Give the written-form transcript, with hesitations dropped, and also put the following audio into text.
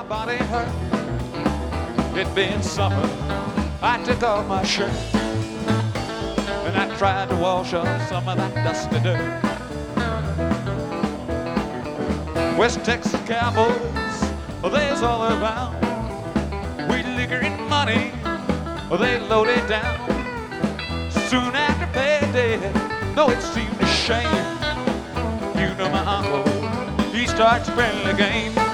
my body hurt. It been summer, I took off my shirt, and I tried to wash off some of that dusty dirt. West Texas cowboys, they's all around. We liquor and money, they loaded down. Soon after payday, though it seemed a shame, you know my uncle, he starts a friendly game.